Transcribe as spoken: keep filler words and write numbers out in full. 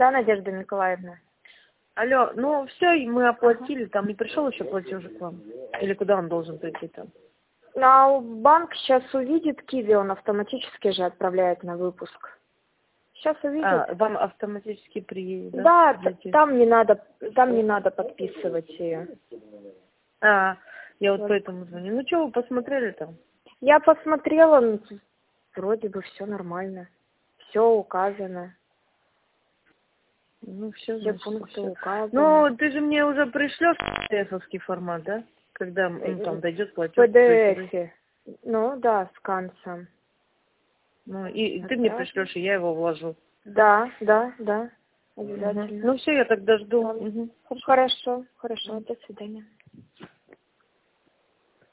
Да, Надежда Николаевна. Алло, ну все, мы оплатили, там не пришел еще платеж к вам? Или куда он должен прийти там? А банк сейчас увидит Киви, он автоматически же отправляет на выпуск. Сейчас увидит. А, вам автоматически приедет, да? Да, там не надо, там не надо подписывать ее. А, я вот Вот. поэтому звоню. Ну что, вы посмотрели там? Я посмотрела, ну, вроде бы все нормально. Все указано. Ну все, Все значит, пункты все. указаны. Ну, ты же мне уже пришлешь пи ди эфовский формат, да? Когда ну, там дойдет платеж. В пи ди эф. Ну да, скан сам. Ну, и, и ты мне пришлешь, и я его вложу. Да, да, да. Угу. Обязательно. Ну все, я тогда жду. Да. Угу. Хорошо, хорошо, до свидания.